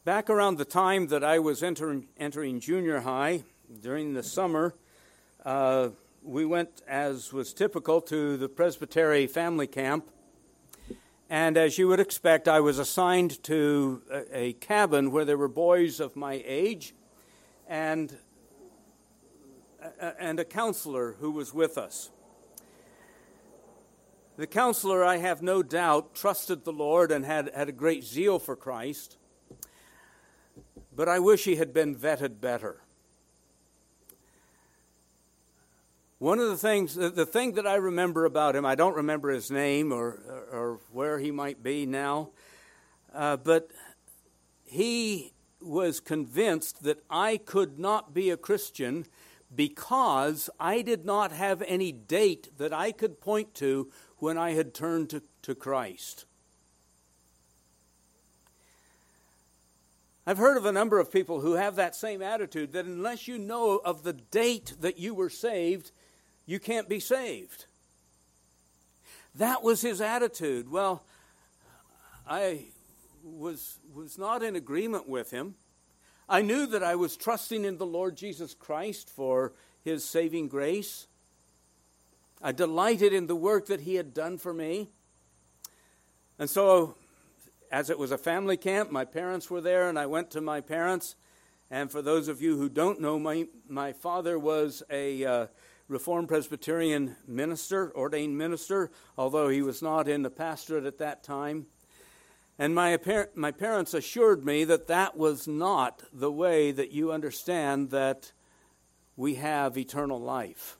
Back around the time that I was entering junior high, during the summer, we went, as was typical, to the Presbytery family camp. And as you would expect, I was assigned to a cabin where there were boys of my age and a counselor who was with us. The counselor, I have no doubt, trusted the Lord and had a great zeal for Christ. But I wish he had been vetted better. One of the things, the thing that I remember about him, I don't remember his name or where he might be now, but he was convinced that I could not be a Christian because I did not have any date that I could point to when I had turned to Christ. I've heard of a number of people who have that same attitude, that unless you know of the date that you were saved, you can't be saved. That was his attitude. Well, I was not in agreement with him. I knew that I was trusting in the Lord Jesus Christ for his saving grace. I delighted in the work that he had done for me. And so, as it was a family camp, my parents were there, and I went to my parents. And for those of you who don't know, my father was a Reformed Presbyterian minister, ordained minister, although he was not in the pastorate at that time. And my parents assured me that that was not the way that you understand that we have eternal life.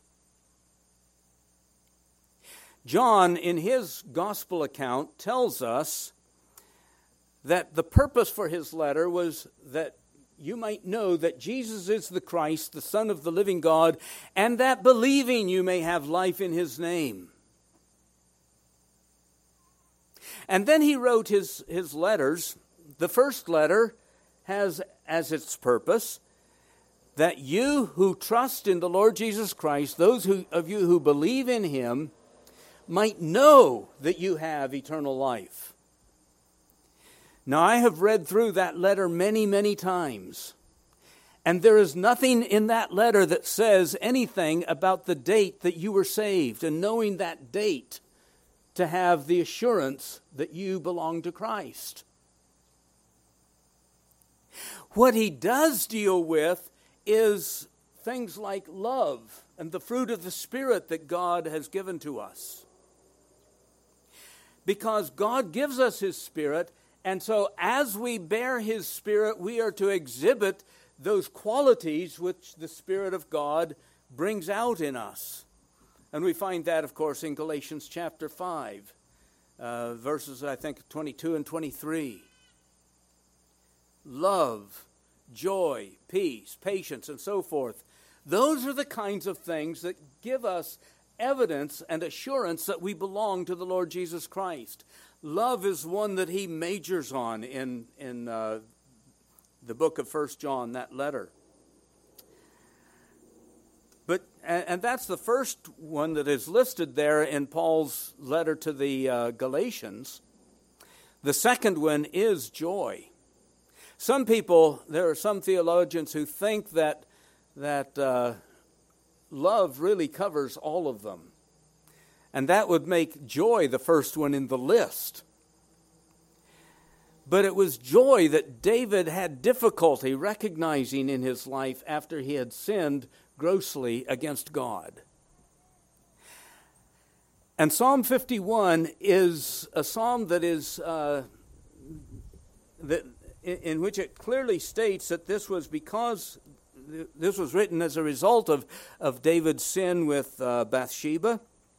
John, in his gospel account, tells us that the purpose for his letter was that you might know that Jesus is the Christ, the Son of the living God, and that believing you may have life in his name. And then he wrote his letters. The first letter has as its purpose that you who trust in the Lord Jesus Christ, those of you who believe in him, might know that you have eternal life. Now, I have read through that letter many, many times, and there is nothing in that letter that says anything about the date that you were saved, and knowing that date to have the assurance that you belong to Christ. What he does deal with is things like love and the fruit of the Spirit that God has given to us. Because God gives us his Spirit, and so as we bear his Spirit, we are to exhibit those qualities which the Spirit of God brings out in us. And we find that, of course, in Galatians chapter 5, verses, I think, 22 and 23. Love, joy, peace, patience, and so forth. Those are the kinds of things that give us evidence and assurance that we belong to the Lord Jesus Christ. Love is one that he majors on in the book of 1 John, that letter. And that's the first one that is listed there in Paul's letter to the Galatians. The second one is joy. There are some theologians who think that love really covers all of them. And that would make joy the first one in the list. But it was joy that David had difficulty recognizing in his life after he had sinned grossly against God. And Psalm 51 is a psalm that is in which it clearly states that this was written as a result of David's sin with Bathsheba,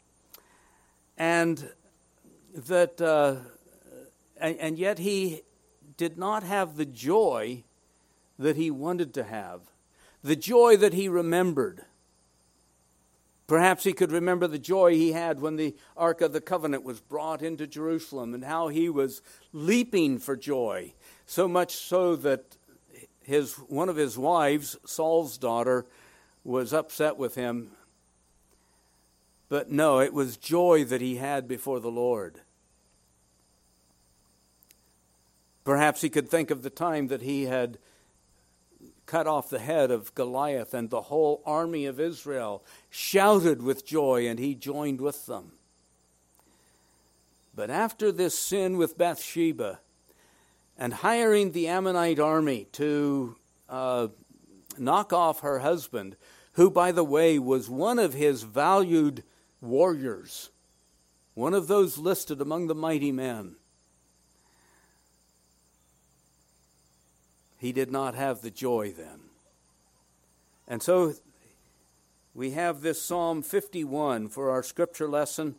and that and yet he did not have the joy that he wanted to have, the joy that he remembered. Perhaps he could remember the joy he had when the Ark of the Covenant was brought into Jerusalem, and how he was leaping for joy, so much so that one of his wives, Saul's daughter, was upset with him. But no, it was joy that he had before the Lord. Perhaps he could think of the time that he had cut off the head of Goliath, and the whole army of Israel shouted with joy, and he joined with them. But after this sin with Bathsheba, and hiring the Ammonite army to knock off her husband, who, by the way, was one of his valued warriors, one of those listed among the mighty men, he did not have the joy then. And so we have this Psalm 51 for our scripture lesson.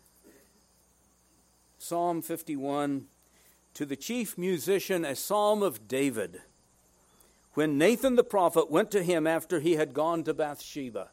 Psalm 51, to the chief musician, a psalm of David, when Nathan the prophet went to him after he had gone to Bathsheba.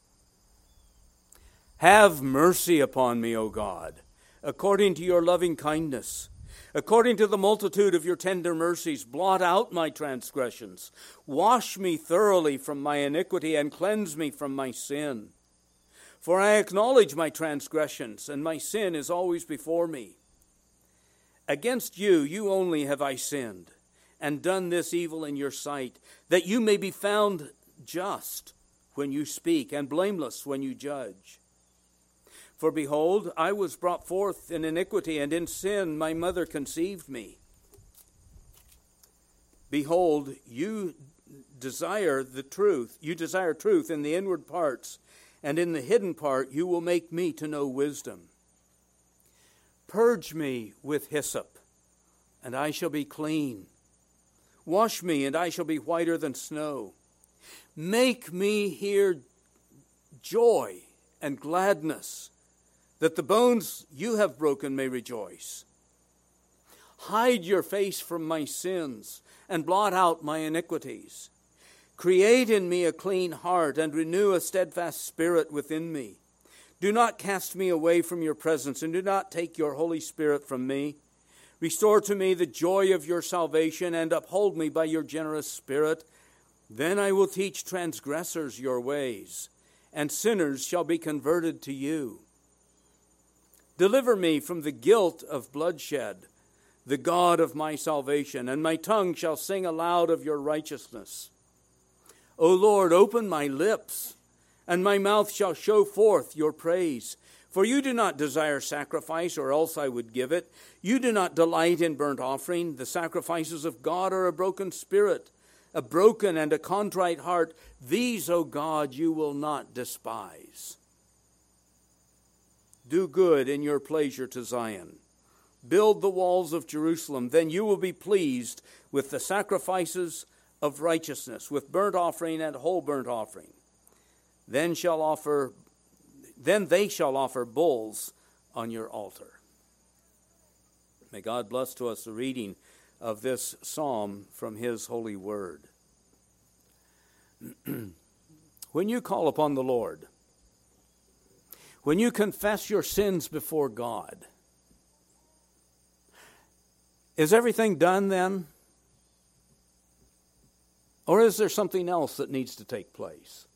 Have mercy upon me, O God, according to your loving kindness. According to the multitude of your tender mercies, blot out my transgressions. Wash me thoroughly from my iniquity and cleanse me from my sin. For I acknowledge my transgressions, and my sin is always before me. Against you, you only have I sinned, and done this evil in your sight, that you may be found just when you speak, and blameless when you judge. For behold, I was brought forth in iniquity, and in sin my mother conceived me. Behold, you desire the truth. You desire truth in the inward parts, and in the hidden part you will make me to know wisdom. Purge me with hyssop, and I shall be clean. Wash me, and I shall be whiter than snow. Make me hear joy and gladness, that the bones you have broken may rejoice. Hide your face from my sins, and blot out my iniquities. Create in me a clean heart, and renew a steadfast spirit within me. Do not cast me away from your presence, and do not take your Holy Spirit from me. Restore to me the joy of your salvation, and uphold me by your generous spirit. Then I will teach transgressors your ways, and sinners shall be converted to you. Deliver me from the guilt of bloodshed, the God of my salvation, and my tongue shall sing aloud of your righteousness. O Lord, open my lips, and my mouth shall show forth your praise. For you do not desire sacrifice, or else I would give it. You do not delight in burnt offering. The sacrifices of God are a broken spirit, a broken and a contrite heart. These, O God, you will not despise. Do good in your pleasure to Zion. Build the walls of Jerusalem. Then you will be pleased with the sacrifices of righteousness, with burnt offering and whole burnt offering. Then they shall offer bulls on your altar. May God bless to us the reading of this psalm from his holy word. When you call upon the Lord, when you confess your sins before God, is everything done then? Or is there something else that needs to take place?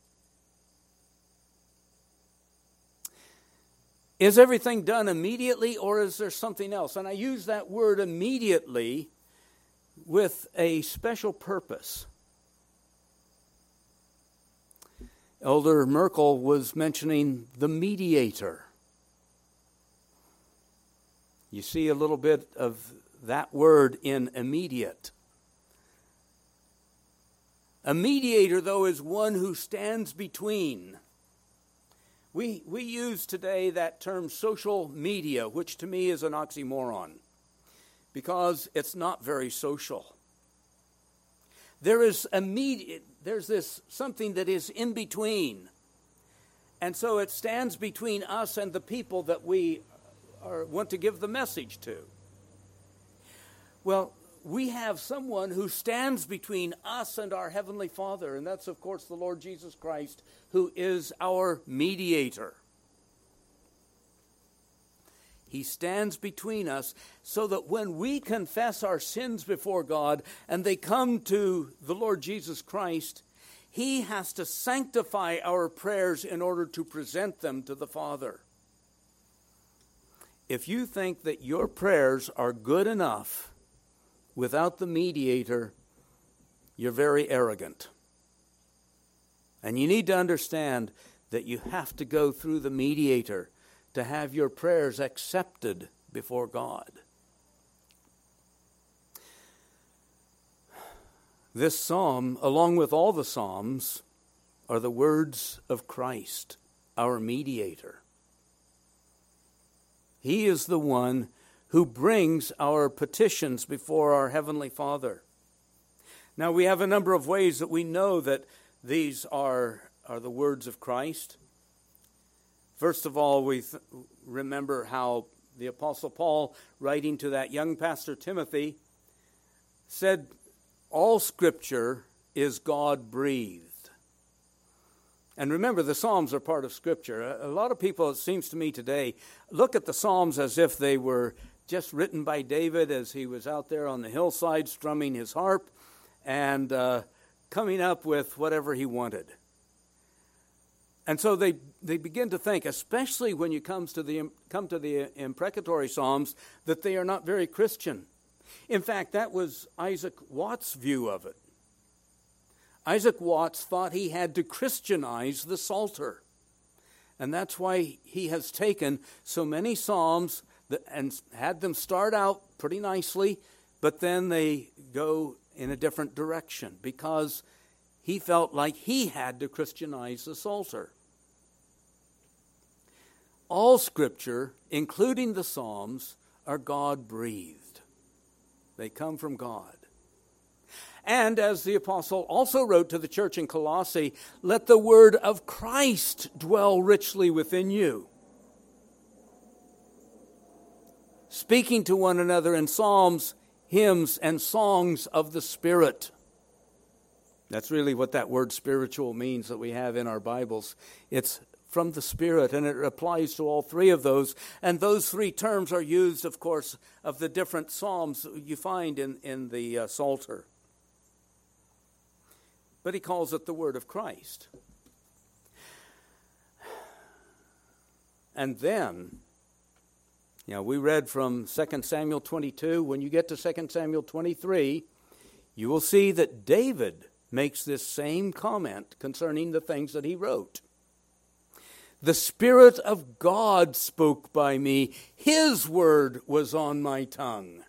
Is everything done immediately, or is there something else? And I use that word immediately with a special purpose. Elder Merkel was mentioning the mediator. You see a little bit of that word in immediate. A mediator, though, is one who stands between. We use today that term social media, which to me is an oxymoron, because it's not very social. There's this something that is in between. And so it stands between us and the people that we want to give the message to. Well, we have someone who stands between us and our Heavenly Father, and that's, of course, the Lord Jesus Christ, who is our mediator. He stands between us so that when we confess our sins before God and they come to the Lord Jesus Christ, He has to sanctify our prayers in order to present them to the Father. If you think that your prayers are good enough without the mediator, you're very arrogant. And you need to understand that you have to go through the mediator to have your prayers accepted before God. This psalm, along with all the psalms, are the words of Christ, our mediator. He is the one who brings our petitions before our Heavenly Father. Now, we have a number of ways that we know that these are the words of Christ. First of all, we remember how the Apostle Paul, writing to that young pastor Timothy, said, all Scripture is God-breathed. And remember, the Psalms are part of Scripture. A lot of people, it seems to me today, look at the Psalms as if they were just written by David as he was out there on the hillside strumming his harp and coming up with whatever he wanted. And so they begin to think, especially when you come to the imprecatory Psalms, that they are not very Christian. In fact, that was Isaac Watts' view of it. Isaac Watts thought he had to Christianize the Psalter. And that's why he has taken so many Psalms and had them start out pretty nicely, but then they go in a different direction because he felt like he had to Christianize the Psalter. All Scripture, including the Psalms, are God-breathed. They come from God. And as the apostle also wrote to the church in Colossae, let the word of Christ dwell richly within you, speaking to one another in psalms, hymns, and songs of the Spirit. That's really what that word spiritual means that we have in our Bibles. It's from the Spirit, and it applies to all three of those. And those three terms are used, of course, of the different psalms you find in the Psalter. But he calls it the word of Christ. And then, we read from 2 Samuel 22. When you get to 2 Samuel 23, you will see that David makes this same comment concerning the things that he wrote. The Spirit of God spoke by me. His word was on my tongue.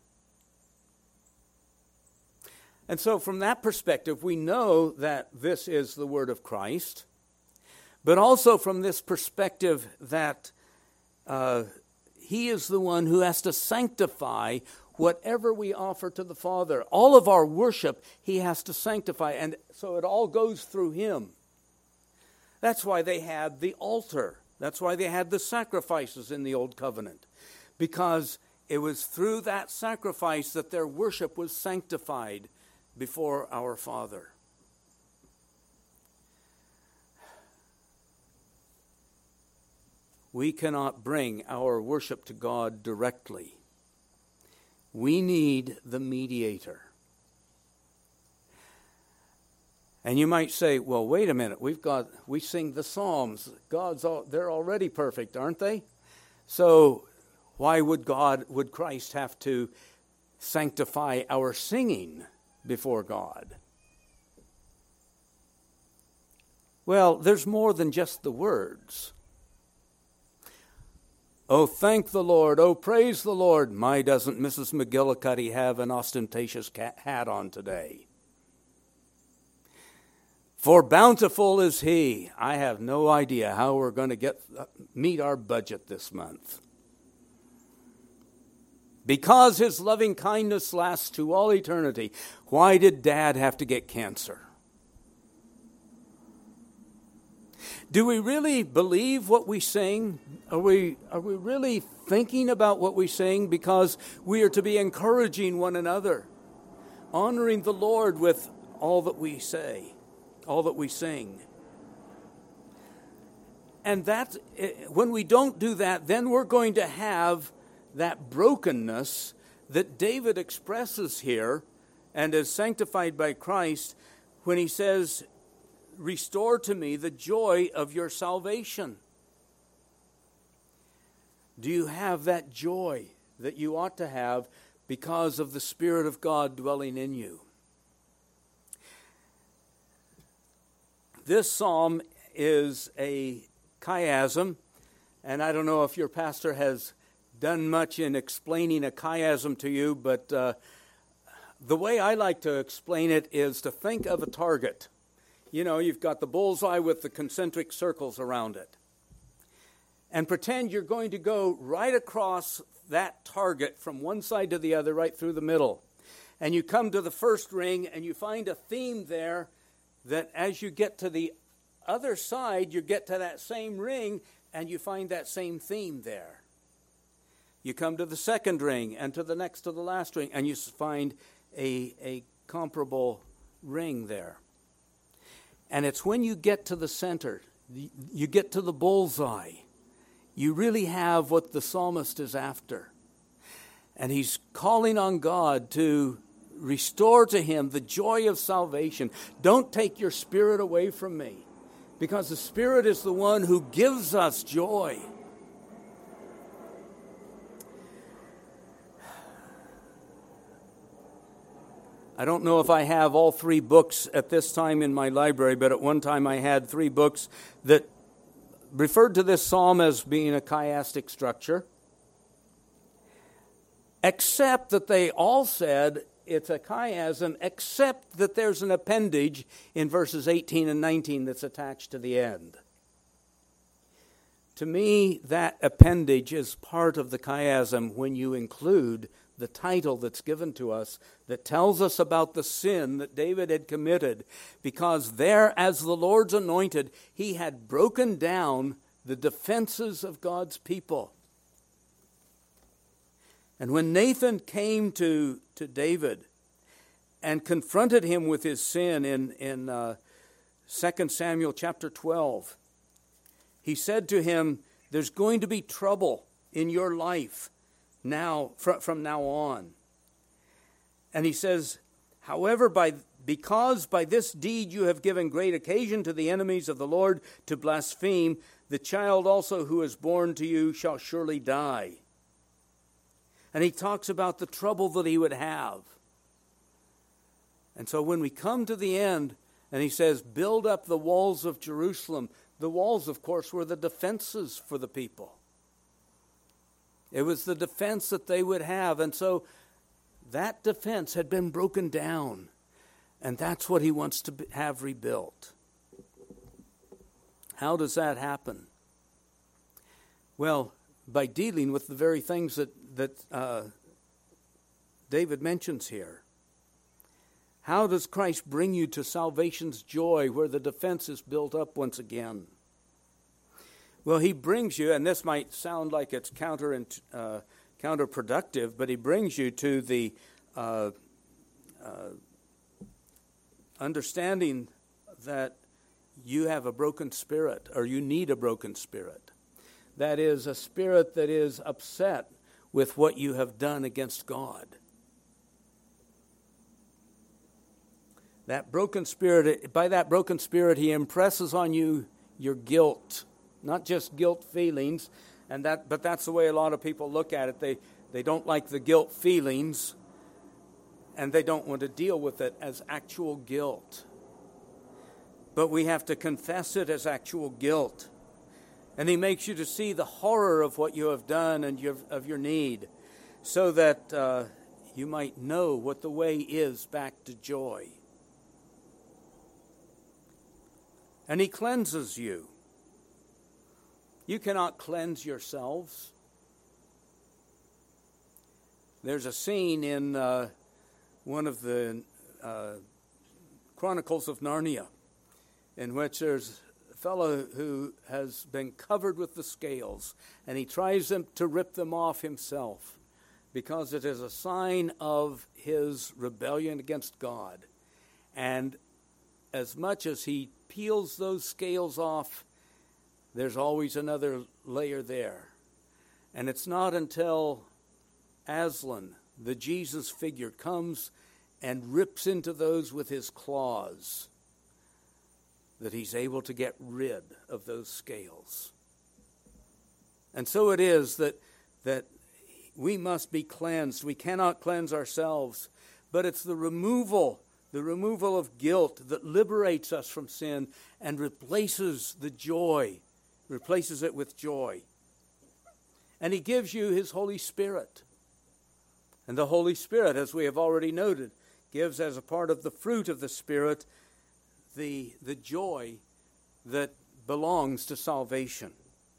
And so from that perspective, we know that this is the word of Christ. But also from this perspective that he is the one who has to sanctify whatever we offer to the Father. All of our worship, he has to sanctify. And so it all goes through him. That's why they had the altar. That's why they had the sacrifices in the Old Covenant. Because it was through that sacrifice that their worship was sanctified before our Father. We cannot bring our worship to God directly. We need the mediator. And you might say, well, wait a minute, we sing the Psalms. They're already perfect, aren't they? So why would Christ have to sanctify our singing before God? Well, there's more than just the words. Oh, thank the Lord. Oh, praise the Lord. My, doesn't Mrs. McGillicuddy have an ostentatious hat on today? For bountiful is he. I have no idea how we're going to meet our budget this month. Because his loving kindness lasts to all eternity. Why did Dad have to get cancer? Do we really believe what we sing? Are we really thinking about what we sing? Because we are to be encouraging one another, honoring the Lord with all that we say, all that we sing. And that, when we don't do that, then we're going to have that brokenness that David expresses here and is sanctified by Christ when he says, restore to me the joy of your salvation. Do you have that joy that you ought to have because of the Spirit of God dwelling in you. This psalm is a chiasm, and I don't know if your pastor has done much in explaining a chiasm to you, but the way I like to explain it is to think of a target. You know, you've got the bullseye with the concentric circles around it. And pretend you're going to go right across that target from one side to the other, right through the middle. And you come to the first ring and you find a theme there that as you get to the other side, you get to that same ring and you find that same theme there. You come to the second ring and to the next to the last ring and you find a comparable ring there. And it's when you get to the center, you get to the bullseye, you really have what the psalmist is after. And he's calling on God to restore to him the joy of salvation. Don't take your Spirit away from me, because the Spirit is the one who gives us joy. I don't know if I have all 3 books at this time in my library, but at one time I had 3 books that referred to this psalm as being a chiastic structure, except that they all said it's a chiasm, except that there's an appendage in verses 18 and 19 that's attached to the end. To me, that appendage is part of the chiasm when you include the title that's given to us that tells us about the sin that David had committed, because there, as the Lord's anointed, he had broken down the defenses of God's people. And when Nathan came to David and confronted him with his sin in 2 Samuel chapter 12, he said to him, there's going to be trouble in your life now, from now on. And he says, however, because by this deed you have given great occasion to the enemies of the Lord to blaspheme, the child also who is born to you shall surely die. And he talks about the trouble that he would have. And so when we come to the end, and he says, build up the walls of Jerusalem. The walls, of course, were the defenses for the people. It was the defense that they would have. And so that defense had been broken down. And that's what he wants to have rebuilt. How does that happen? Well, by dealing with the very things that David mentions here. How does Christ bring you to salvation's joy where the defense is built up once again? Well, he brings you, and this might sound like it's counterproductive, but he brings you to the understanding that you have a broken spirit, or you need a broken spirit. That is, a spirit that is upset with what you have done against God. That broken spirit, by that broken spirit, he impresses on you your guilt. Not just guilt feelings, but that's the way a lot of people look at it. They don't like the guilt feelings, and they don't want to deal with it as actual guilt. But we have to confess it as actual guilt. And he makes you to see the horror of what you have done and of your need, so that you might know what the way is back to joy. And he cleanses you. You cannot cleanse yourselves. There's a scene in one of the Chronicles of Narnia in which there's a fellow who has been covered with the scales, and he tries to rip them off himself because it is a sign of his rebellion against God. And as much as he peels those scales off, there's always another layer there. And it's not until Aslan, the Jesus figure, comes and rips into those with his claws that he's able to get rid of those scales. And so it is that we must be cleansed. We cannot cleanse ourselves, but it's the removal of guilt that liberates us from sin and replaces it with joy. And he gives you his Holy Spirit. And the Holy Spirit, as we have already noted, gives as a part of the fruit of the Spirit the joy that belongs to salvation.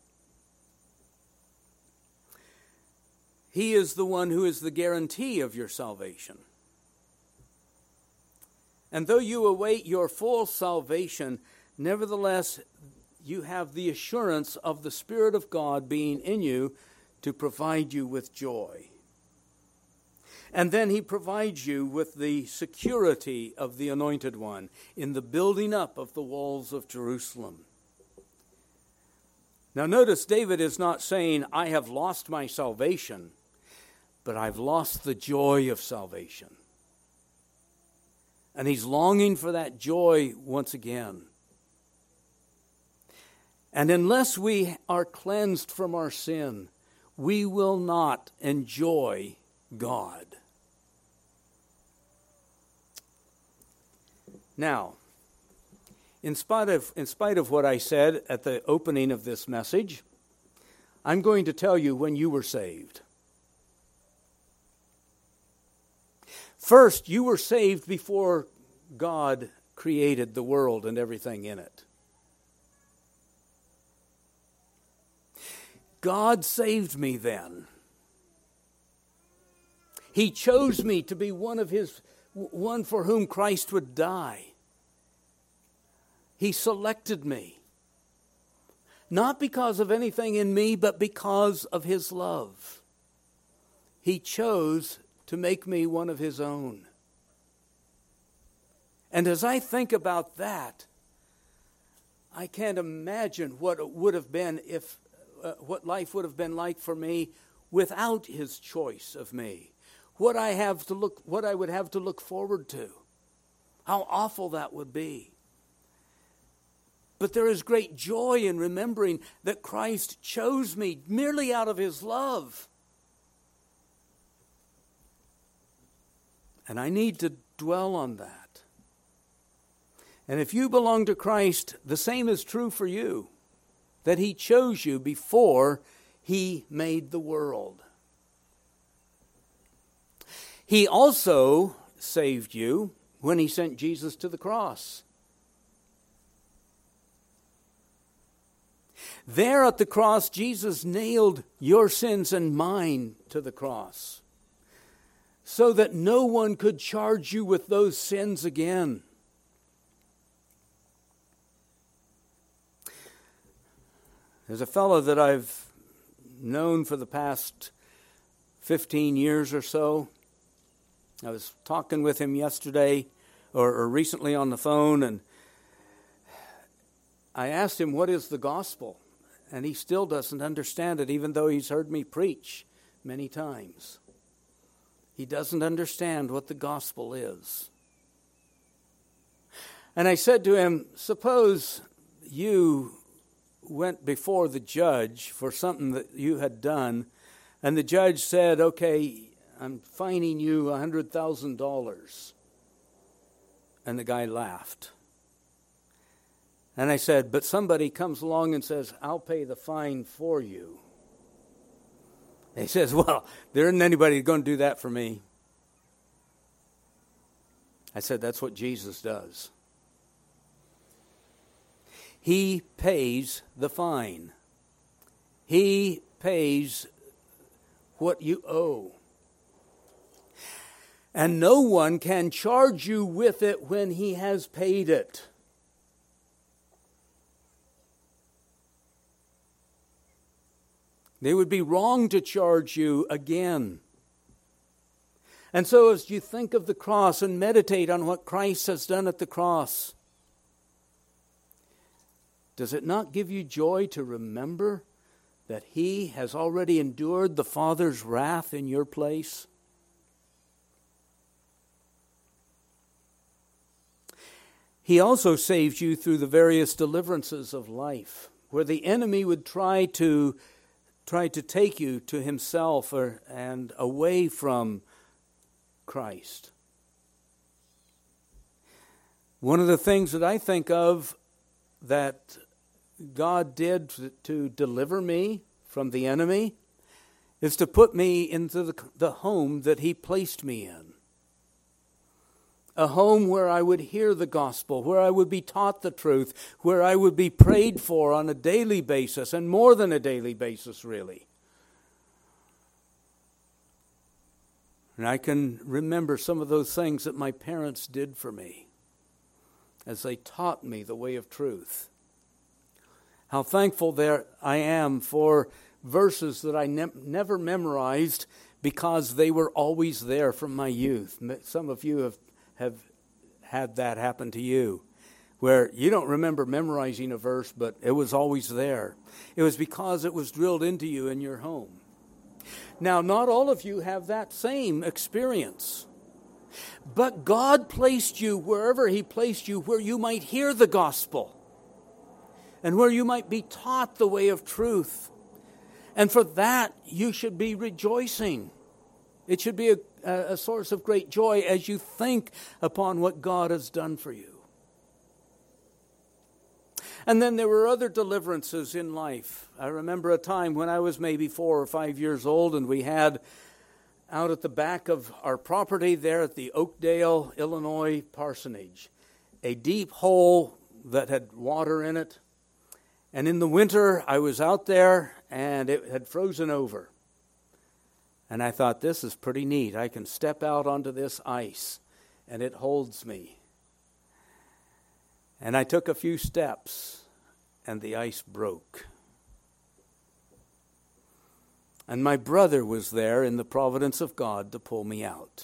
He is the one who is the guarantee of your salvation. And though you await your full salvation, nevertheless, you have the assurance of the Spirit of God being in you to provide you with joy. And then he provides you with the security of the Anointed One in the building up of the walls of Jerusalem. Now notice David is not saying, I have lost my salvation, but I've lost the joy of salvation. And he's longing for that joy once again. And unless we are cleansed from our sin, we will not enjoy God. Now, in spite of what I said at the opening of this message, I'm going to tell you when you were saved. First, you were saved before God created the world and everything in it. God saved me then. He chose me to be one for whom Christ would die. He selected me. Not because of anything in me, but because of his love. He chose to make me one of his own. And as I think about that, I can't imagine what it would have been what life would have been like for me without his choice of me. What I would have to look forward to. How awful that would be. But there is great joy in remembering that Christ chose me merely out of his love. And I need to dwell on that. And if you belong to Christ, the same is true for you. That he chose you before he made the world. He also saved you when he sent Jesus to the cross. There at the cross, Jesus nailed your sins and mine to the cross, so that no one could charge you with those sins again. There's a fellow that I've known for the past 15 years or so. I was talking with him yesterday or recently on the phone, and I asked him, what is the gospel? And he still doesn't understand it, even though he's heard me preach many times. He doesn't understand what the gospel is. And I said to him, suppose you went before the judge for something that you had done, and the judge said, okay, I'm fining you $100,000. And the guy laughed. And I said, but somebody comes along and says, I'll pay the fine for you. And he says, well, there isn't anybody going to do that for me. I said, that's what Jesus does. He pays the fine. He pays what you owe. And no one can charge you with it when he has paid it. They would be wrong to charge you again. And so as you think of the cross and meditate on what Christ has done at the cross, does it not give you joy to remember that he has already endured the Father's wrath in your place? He also saves you through the various deliverances of life, where the enemy would try to tried to take you to himself and away from Christ. One of the things that I think of that God did to deliver me from the enemy is to put me into the home that he placed me in. A home where I would hear the gospel, where I would be taught the truth, where I would be prayed for on a daily basis, and more than a daily basis, really. And I can remember some of those things that my parents did for me as they taught me the way of truth. How thankful there I am for verses that I never memorized because they were always there from my youth. Some of you have had that happen to you, where you don't remember memorizing a verse, but it was always there. It was because it was drilled into you in your home. Now, not all of you have that same experience, but God placed you wherever he placed you, where you might hear the gospel and where you might be taught the way of truth. And for that, you should be rejoicing. It should be a source of great joy as you think upon what God has done for you. And then there were other deliverances in life. I remember a time when I was maybe 4 or 5 years old, and we had out at the back of our property there at the Oakdale, Illinois parsonage, a deep hole that had water in it. And in the winter, I was out there, and it had frozen over. And I thought, this is pretty neat. I can step out onto this ice, and it holds me. And I took a few steps, and the ice broke. And my brother was there in the providence of God to pull me out.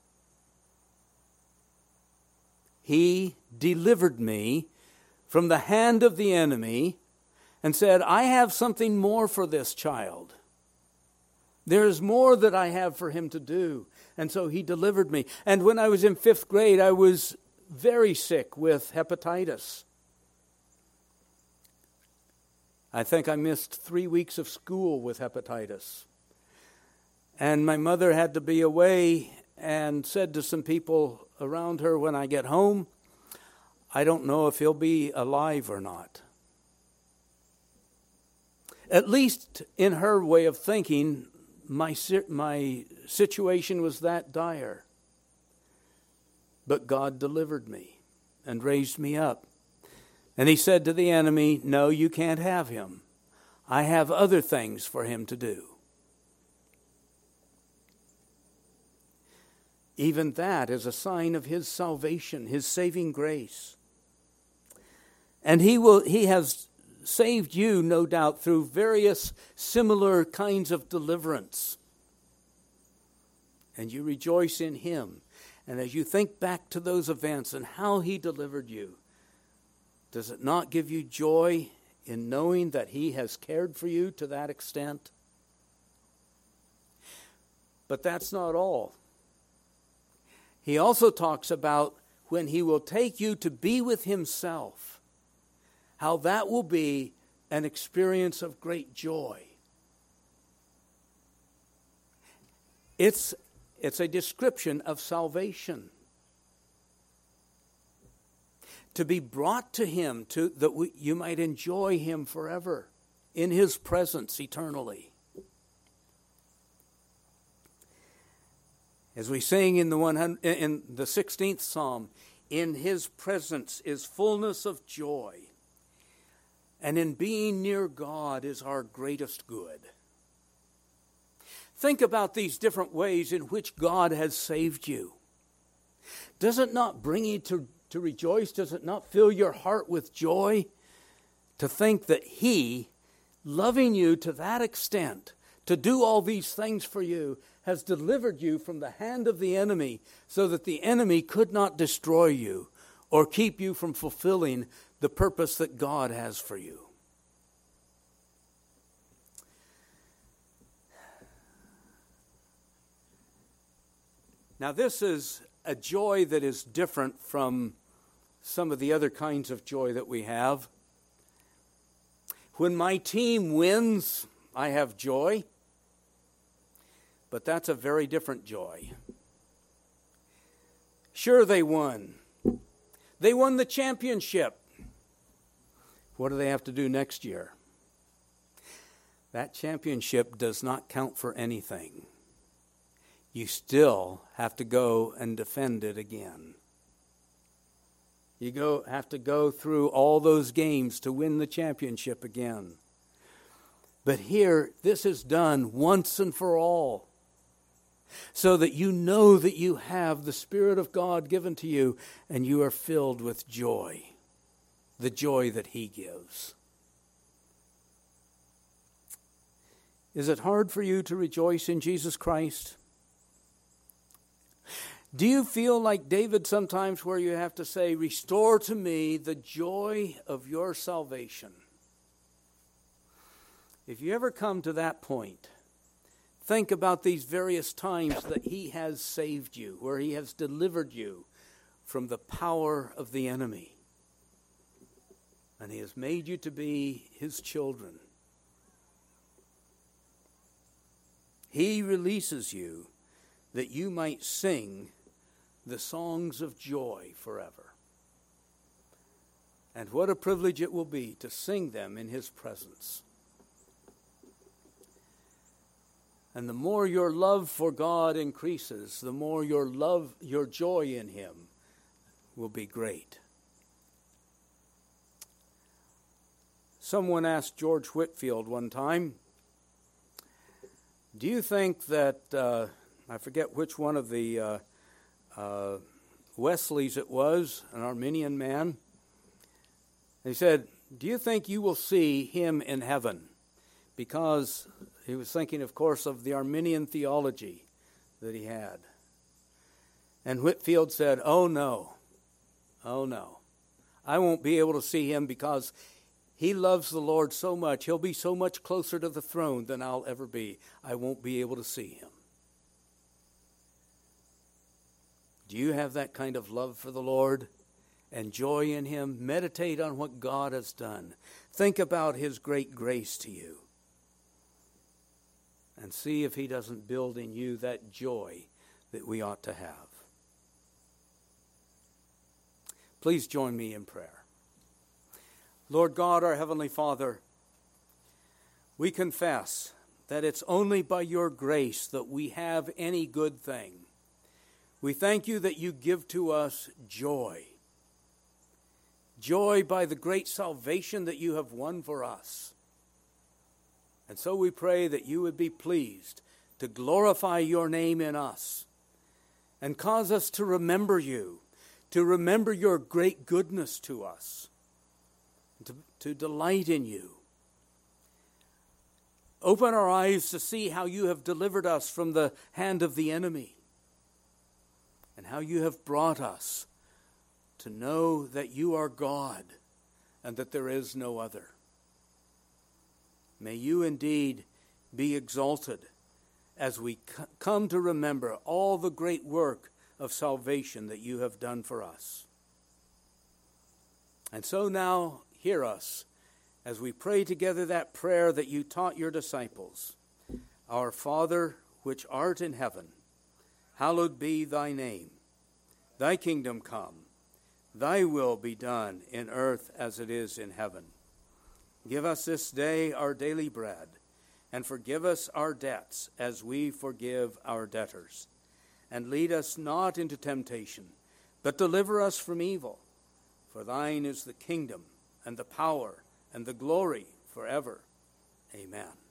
He delivered me from the hand of the enemy and said, I have something more for this child. There is more that I have for him to do. And so he delivered me. And when I was in 5th grade, I was very sick with hepatitis. I think I missed 3 weeks of school with hepatitis. And my mother had to be away and said to some people around her, when I get home, I don't know if he'll be alive or not. At least in her way of thinking, my situation was that dire. But God delivered me and raised me up. And he said to the enemy, no, you can't have him. I have other things for him to do. Even that is a sign of his salvation, his saving grace. And he has saved you, no doubt, through various similar kinds of deliverance. And you rejoice in him. And as you think back to those events and how he delivered you, does it not give you joy in knowing that he has cared for you to that extent? But that's not all. He also talks about when he will take you to be with himself, how that will be an experience of great joy. It's a description of salvation. To be brought to him, you might enjoy him forever in his presence eternally. As we sing in the 16th Psalm, in his presence is fullness of joy, and in being near God is our greatest good. Think about these different ways in which God has saved you. Does it not bring you to rejoice? Does it not fill your heart with joy to think that he, loving you to that extent, to do all these things for you, has delivered you from the hand of the enemy so that the enemy could not destroy you or keep you from fulfilling the purpose that God has for you? Now, this is a joy that is different from some of the other kinds of joy that we have. When my team wins I have joy, but that's a very different joy. Sure, they won. They won the championship. What do they have to do next year? That championship does not count for anything. You still have to go and defend it again. You have to go through all those games to win the championship again. But here, this is done once and for all, so that you know that you have the Spirit of God given to you, and you are filled with joy, the joy that He gives. Is it hard for you to rejoice in Jesus Christ? Do you feel like David sometimes, where you have to say, "Restore to me the joy of your salvation"? If you ever come to that point, think about these various times that He has saved you, where He has delivered you from the power of the enemy. And He has made you to be His children. He releases you that you might sing the songs of joy forever. And what a privilege it will be to sing them in His presence. And the more your love for God increases, the more your joy in Him will be great. Someone asked George Whitefield one time, do you think that, I forget which one of the Wesleys it was, an Arminian man. He said, do you think you will see him in heaven? Because he was thinking, of course, of the Arminian theology that he had. And Whitefield said, oh no, I won't be able to see him because he loves the Lord so much. He'll be so much closer to the throne than I'll ever be. I won't be able to see him. Do you have that kind of love for the Lord and joy in Him? Meditate on what God has done. Think about His great grace to you. And see if He doesn't build in you that joy that we ought to have. Please join me in prayer. Lord God, our Heavenly Father, we confess that it's only by your grace that we have any good thing. We thank you that you give to us joy. Joy by the great salvation that you have won for us. And so we pray that you would be pleased to glorify your name in us and cause us to remember you, to remember your great goodness to us, to delight in you. Open our eyes to see how you have delivered us from the hand of the enemy and how you have brought us to know that you are God and that there is no other. May you indeed be exalted as we come to remember all the great work of salvation that you have done for us. And so now hear us as we pray together that prayer that you taught your disciples. Our Father, which art in heaven, hallowed be thy name. Thy kingdom come. Thy will be done in earth as it is in heaven. Give us this day our daily bread, and forgive us our debts as we forgive our debtors. And lead us not into temptation, but deliver us from evil. For thine is the kingdom, and the power, and the glory forever. Amen.